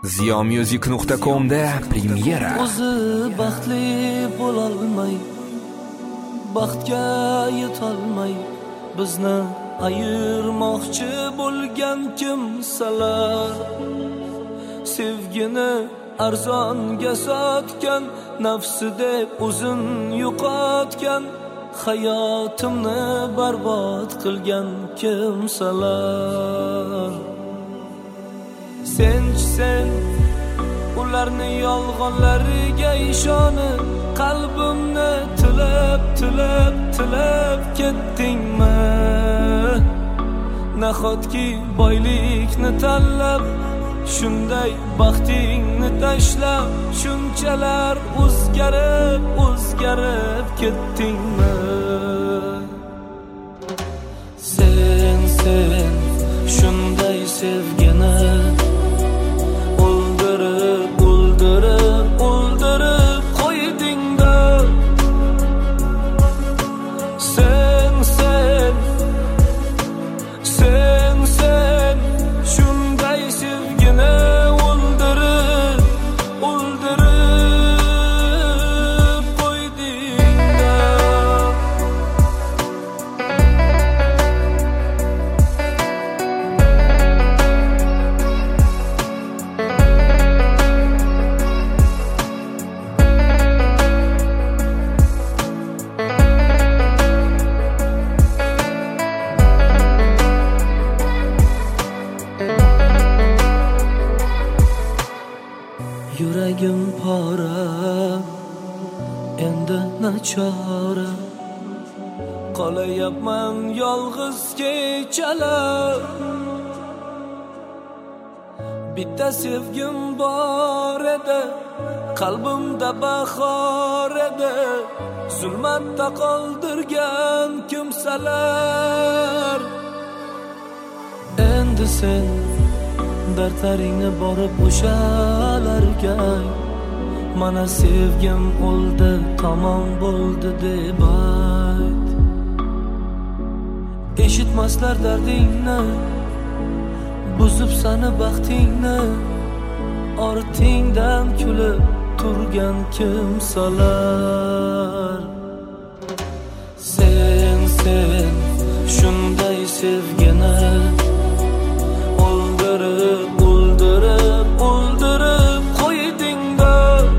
Ziyomusic.com'da premyera. O'zi baxtli bo'lolmay, baxtga yetolmay, bizni ayirmoqchi bo'lgan kimsalar, sevgini arzonga sotgan, nafsida o'zin yo'qotgan, hayotimni barbod qilgan kimsalar. Sen ularni yolg'onlariga ishonib, qalbimni tilab ketdingmi? Nahotki boylikni tanlab, shunday baxtingni tashlab, shunchalar o'zgarib ketdingmi? Sen shunday sevgini o'ldirib qo'yding-da. Sen shunday sevgini o'ldirib qo'yding-da. Yuragim pora, endi nachora, qolayapman yolg'iz kechalar. Bitta sevgim bor edi, qalbimda bahor edi, zulmatda qoldirgan kimsalar. Endi sen dardlaringni borib o'shalarga, mana sevgim o'ldi, tamom bo'ldi deb ayt. Eshitmaslar dardingni, buzib sani baxtingni, ortingdan kulib turgan kimsalar. Sen shunday sevgini o'ldirib qo'yding-da.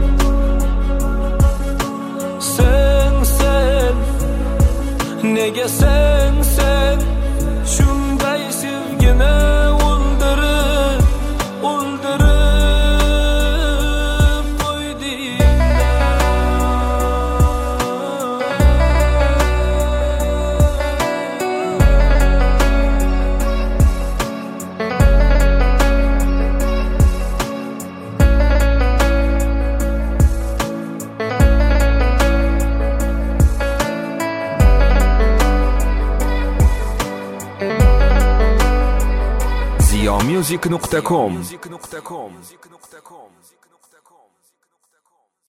Sen nega sen shunday sevgini o'ldirib qo'yding-da. Ziyomusic.com